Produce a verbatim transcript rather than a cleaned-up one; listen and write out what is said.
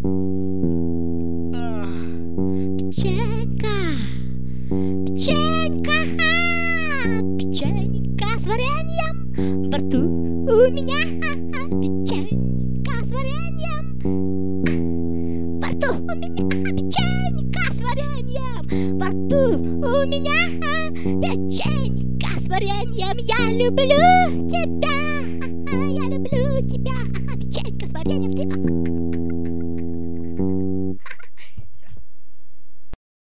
Печенька, печенька, печенька с вареньем во рту у меня. Печенька с вареньем во рту у меня. Печенька с вареньем во рту у меня. Печенька с вареньем, я люблю тебя.